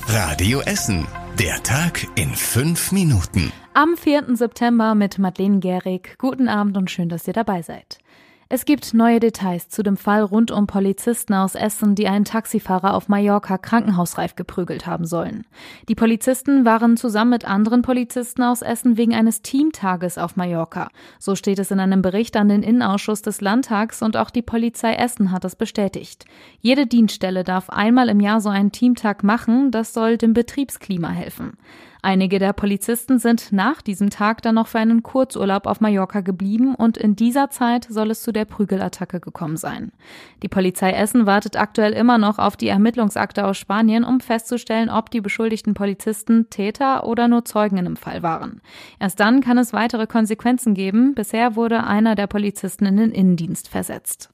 Radio Essen. Der Tag in 5 Minuten. Am 4. September mit Madeleine Gehrig. Guten Abend und schön, dass ihr dabei seid. Es gibt neue Details zu dem Fall rund um Polizisten aus Essen, die einen Taxifahrer auf Mallorca krankenhausreif geprügelt haben sollen. Die Polizisten waren zusammen mit anderen Polizisten aus Essen wegen eines Teamtages auf Mallorca. So steht es in einem Bericht an den Innenausschuss des Landtags und auch die Polizei Essen hat es bestätigt. Jede Dienststelle darf einmal im Jahr so einen Teamtag machen, das soll dem Betriebsklima helfen. Einige der Polizisten sind nach diesem Tag dann noch für einen Kurzurlaub auf Mallorca geblieben und in dieser Zeit soll es zu der Prügelattacke gekommen sein. Die Polizei Essen wartet aktuell immer noch auf die Ermittlungsakte aus Spanien, um festzustellen, ob die beschuldigten Polizisten Täter oder nur Zeugen im Fall waren. Erst dann kann es weitere Konsequenzen geben. Bisher wurde einer der Polizisten in den Innendienst versetzt.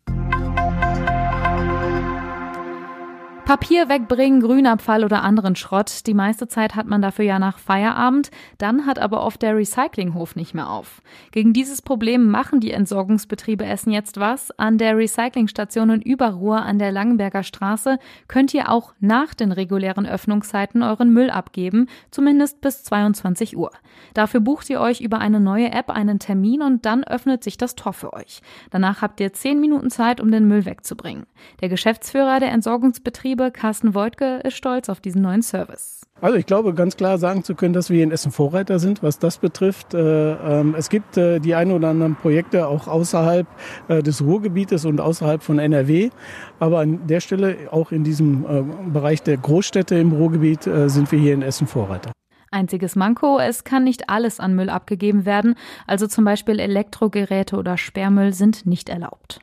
Papier wegbringen, Grünabfall oder anderen Schrott. Die meiste Zeit hat man dafür ja nach Feierabend. Dann hat aber oft der Recyclinghof nicht mehr auf. Gegen dieses Problem machen die Entsorgungsbetriebe Essen jetzt was. An der Recyclingstation in Überruhr an der Langenberger Straße könnt ihr auch nach den regulären Öffnungszeiten euren Müll abgeben, zumindest bis 22 Uhr. Dafür bucht ihr euch über eine neue App einen Termin und dann öffnet sich das Tor für euch. Danach habt ihr 10 Minuten Zeit, um den Müll wegzubringen. Der Geschäftsführer der Entsorgungsbetriebe, Carsten Voigtke, ist stolz auf diesen neuen Service. Also ich glaube, ganz klar sagen zu können, dass wir in Essen Vorreiter sind, was das betrifft. Es gibt die ein oder anderen Projekte auch außerhalb des Ruhrgebietes und außerhalb von NRW. Aber an der Stelle, auch in diesem Bereich der Großstädte im Ruhrgebiet, sind wir hier in Essen Vorreiter. Einziges Manko, es kann nicht alles an Müll abgegeben werden. Also zum Beispiel Elektrogeräte oder Sperrmüll sind nicht erlaubt.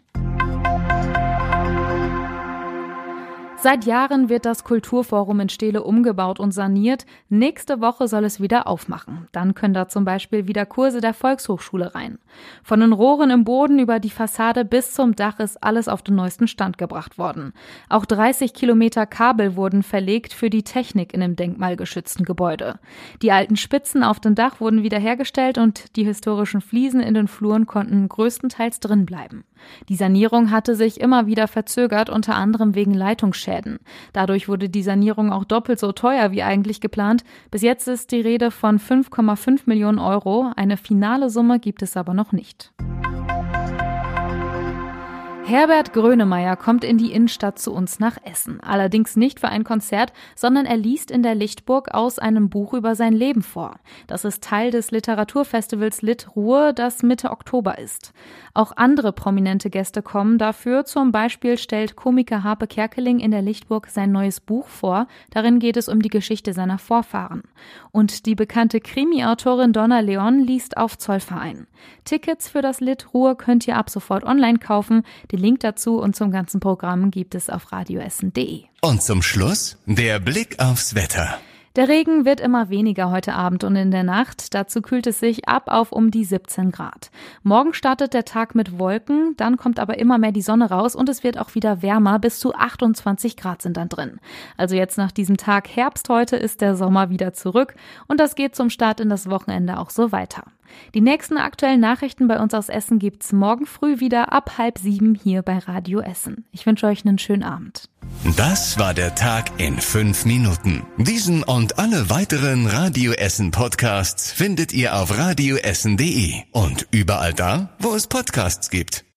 Seit Jahren wird das Kulturforum in Steele umgebaut und saniert. Nächste Woche soll es wieder aufmachen. Dann können da zum Beispiel wieder Kurse der Volkshochschule rein. Von den Rohren im Boden über die Fassade bis zum Dach ist alles auf den neuesten Stand gebracht worden. Auch 30 Kilometer Kabel wurden verlegt für die Technik in dem denkmalgeschützten Gebäude. Die alten Spitzen auf dem Dach wurden wiederhergestellt und die historischen Fliesen in den Fluren konnten größtenteils drin bleiben. Die Sanierung hatte sich immer wieder verzögert, unter anderem wegen Leitungsschäden. Dadurch wurde die Sanierung auch doppelt so teuer wie eigentlich geplant. Bis jetzt ist die Rede von 5,5 Millionen Euro. Eine finale Summe gibt es aber noch nicht. Herbert Grönemeyer kommt in die Innenstadt zu uns nach Essen. Allerdings nicht für ein Konzert, sondern er liest in der Lichtburg aus einem Buch über sein Leben vor. Das ist Teil des Literaturfestivals Lit-Ruhr, das Mitte Oktober ist. Auch andere prominente Gäste kommen dafür. Zum Beispiel stellt Komiker Harpe Kerkeling in der Lichtburg sein neues Buch vor. Darin geht es um die Geschichte seiner Vorfahren. Und die bekannte Krimi-Autorin Donna Leon liest auf Zollverein. Tickets für das Lit-Ruhr könnt ihr ab sofort online kaufen. Den Link dazu und zum ganzen Programm gibt es auf radioessen.de. Und zum Schluss der Blick aufs Wetter. Der Regen wird immer weniger heute Abend und in der Nacht. Dazu kühlt es sich ab auf um die 17 Grad. Morgen startet der Tag mit Wolken, dann kommt aber immer mehr die Sonne raus und es wird auch wieder wärmer. Bis zu 28 Grad sind dann drin. Also jetzt nach diesem Tag Herbst heute ist der Sommer wieder zurück und das geht zum Start in das Wochenende auch so weiter. Die nächsten aktuellen Nachrichten bei uns aus Essen gibt's morgen früh wieder ab 6:30 hier bei Radio Essen. Ich wünsche euch einen schönen Abend. Das war der Tag in 5 Minuten. Diesen und alle weiteren Radio Essen Podcasts findet ihr auf radioessen.de und überall da, wo es Podcasts gibt.